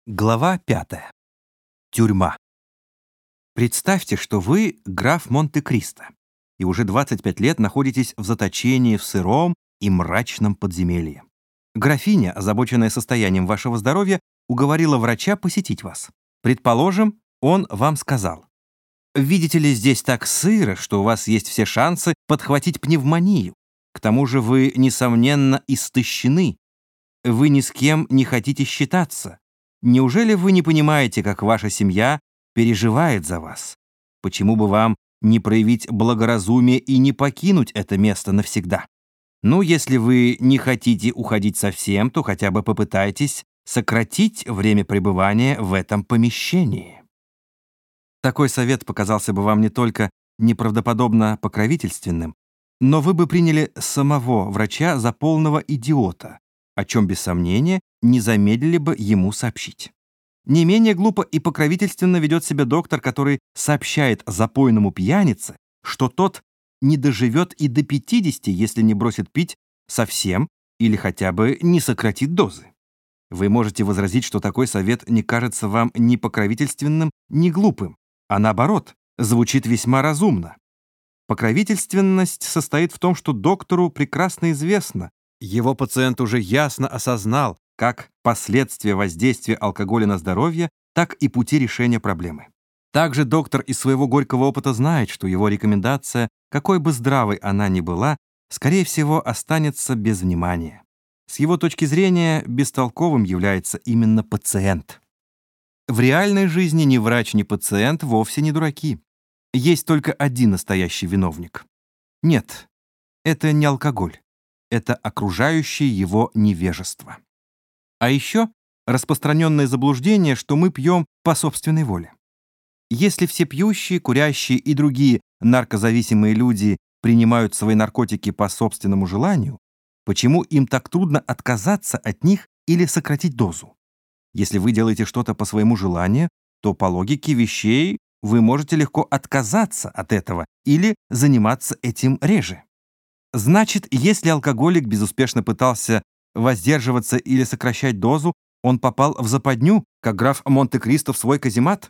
Глава 5. Тюрьма. Представьте, что вы граф Монте-Кристо и уже 25 лет находитесь в заточении в сыром и мрачном подземелье. Графиня, озабоченная состоянием вашего здоровья, уговорила врача посетить вас. Предположим, он вам сказал: «Видите ли, здесь так сыро, что у вас есть все шансы подхватить пневмонию. К тому же вы, несомненно, истощены. Вы ни с кем не хотите считаться. Неужели вы не понимаете, как ваша семья переживает за вас? Почему бы вам не проявить благоразумие и не покинуть это место навсегда? Ну, если вы не хотите уходить совсем, то хотя бы попытайтесь сократить время пребывания в этом помещении». Такой совет показался бы вам не только неправдоподобно покровительственным, но вы бы приняли самого врача за полного идиота, о чем, без сомнения, не замедлили бы ему сообщить. Не менее глупо и покровительственно ведет себя доктор, который сообщает запойному пьянице, что тот не доживет и до 50, если не бросит пить совсем или хотя бы не сократит дозы. Вы можете возразить, что такой совет не кажется вам ни покровительственным, ни глупым, а наоборот, звучит весьма разумно. Покровительственность состоит в том, что доктору прекрасно известно, его пациент уже ясно осознал как последствия воздействия алкоголя на здоровье, так и пути решения проблемы. Также доктор из своего горького опыта знает, что его рекомендация, какой бы здравой она ни была, скорее всего, останется без внимания. С его точки зрения, бестолковым является именно пациент. В реальной жизни ни врач, ни пациент вовсе не дураки. Есть только один настоящий виновник. Нет, это не алкоголь. Это окружающее его невежество. А еще распространенное заблуждение, что мы пьем по собственной воле. Если все пьющие, курящие и другие наркозависимые люди принимают свои наркотики по собственному желанию, почему им так трудно отказаться от них или сократить дозу? Если вы делаете что-то по своему желанию, то по логике вещей вы можете легко отказаться от этого или заниматься этим реже. Значит, если алкоголик безуспешно пытался воздерживаться или сокращать дозу, он попал в западню, как граф Монте-Кристо в свой каземат?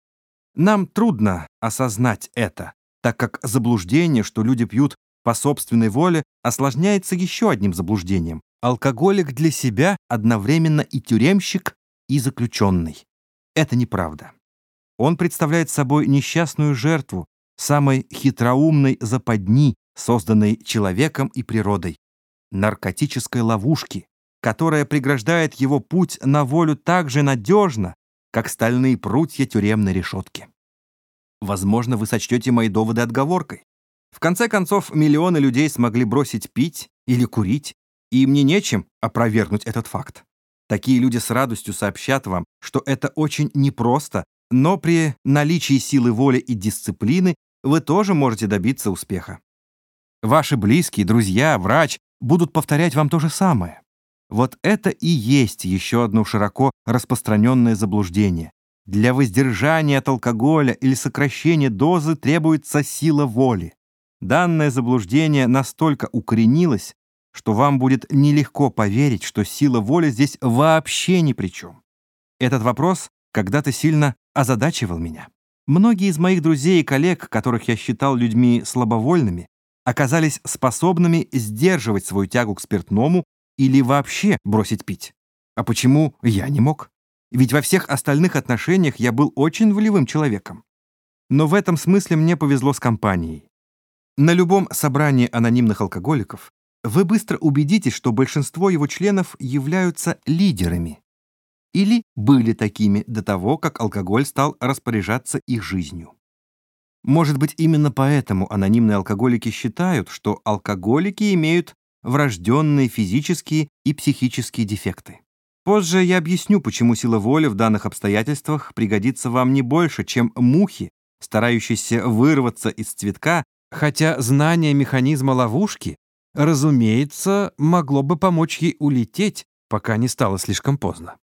Нам трудно осознать это, так как заблуждение, что люди пьют по собственной воле, осложняется еще одним заблуждением. Алкоголик для себя одновременно и тюремщик, и заключенный. Это неправда. Он представляет собой несчастную жертву самой хитроумной западни, созданной человеком и природой, наркотической ловушки, которая преграждает его путь на волю так же надежно, как стальные прутья тюремной решетки. Возможно, вы сочтете мои доводы отговоркой. В конце концов, миллионы людей смогли бросить пить или курить, и мне нечем опровергнуть этот факт. Такие люди с радостью сообщат вам, что это очень непросто, но при наличии силы воли и дисциплины вы тоже можете добиться успеха. Ваши близкие, друзья, врач будут повторять вам то же самое. Вот это и есть еще одно широко распространенное заблуждение. Для воздержания от алкоголя или сокращения дозы требуется сила воли. Данное заблуждение настолько укоренилось, что вам будет нелегко поверить, что сила воли здесь вообще ни при чем. Этот вопрос когда-то сильно озадачивал меня. Многие из моих друзей и коллег, которых я считал людьми слабовольными, оказались способными сдерживать свою тягу к спиртному или вообще бросить пить. А почему я не мог? Ведь во всех остальных отношениях я был очень волевым человеком. Но в этом смысле мне повезло с компанией. На любом собрании анонимных алкоголиков вы быстро убедитесь, что большинство его членов являются лидерами или были такими до того, как алкоголь стал распоряжаться их жизнью. Может быть, именно поэтому анонимные алкоголики считают, что алкоголики имеют врожденные физические и психические дефекты. Позже я объясню, почему сила воли в данных обстоятельствах пригодится вам не больше, чем мухи, старающиеся вырваться из цветка, хотя знание механизма ловушки, разумеется, могло бы помочь ей улететь, пока не стало слишком поздно.